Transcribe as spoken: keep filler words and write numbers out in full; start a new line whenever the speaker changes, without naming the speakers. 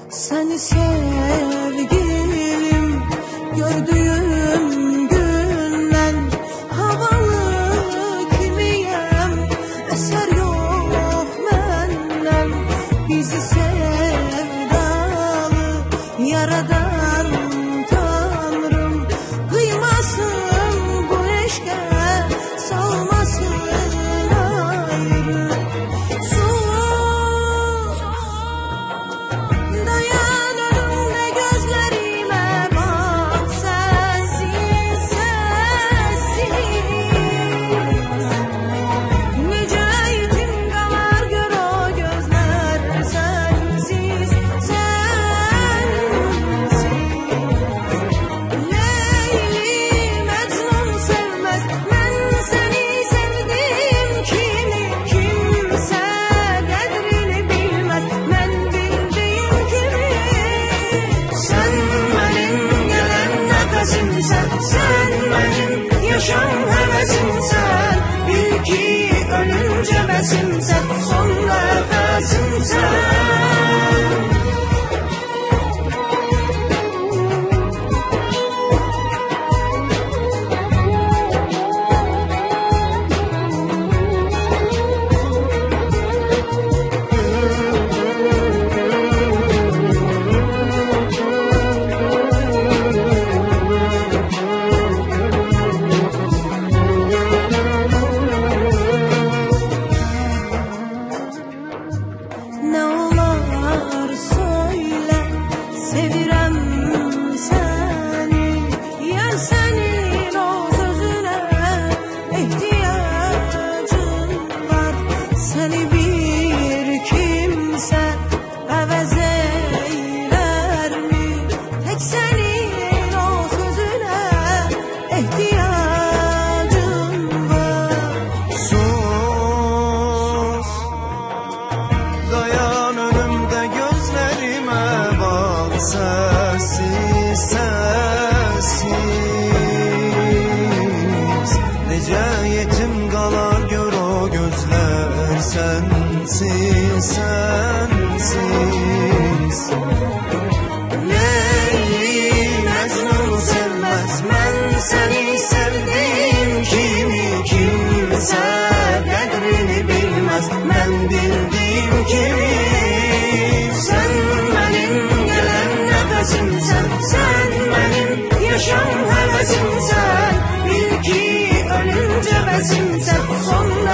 Seni sevgilim gördüğüm günden havalı kimiyem, eser yok menden. Bizi sevdalı yaradan Tanrım kıymasın, bu eşke salmasın ayrı. Sus, dayan önümde gözlerime bak, sensiz sensiz nice yetim kalar gör o gözler, sensiz sensiz. Leyli Mecnun sevmez, ben seni sevdim kimi, kimse kadrini bilmez, ben bildiğim kimi. Sen benim gelen nefesimsen, sen benim yaşam hevesimsen, bil ki ölünce besimsen, son nefesimsen. Ne olar söyle, sevirem seni. Yer senin o sözüne ihtiyacım var. Seni bir kimse əvəz eyler mi? Tek senin o sözüne ihtiyacım var.
Sus, dayan önümde gözlerime bak, sessiz sessiz nice yetim kalar gör o gözler, sensiz sensiz. Leyli Mecnun sevmez, ben seni sevdim kimi, kimse kadrini bilmez, ben bildiğim kimi. Sen benim gelen nefesimsen, sen benim yaşam hevesimsen, bil ki ölünce besimsen, son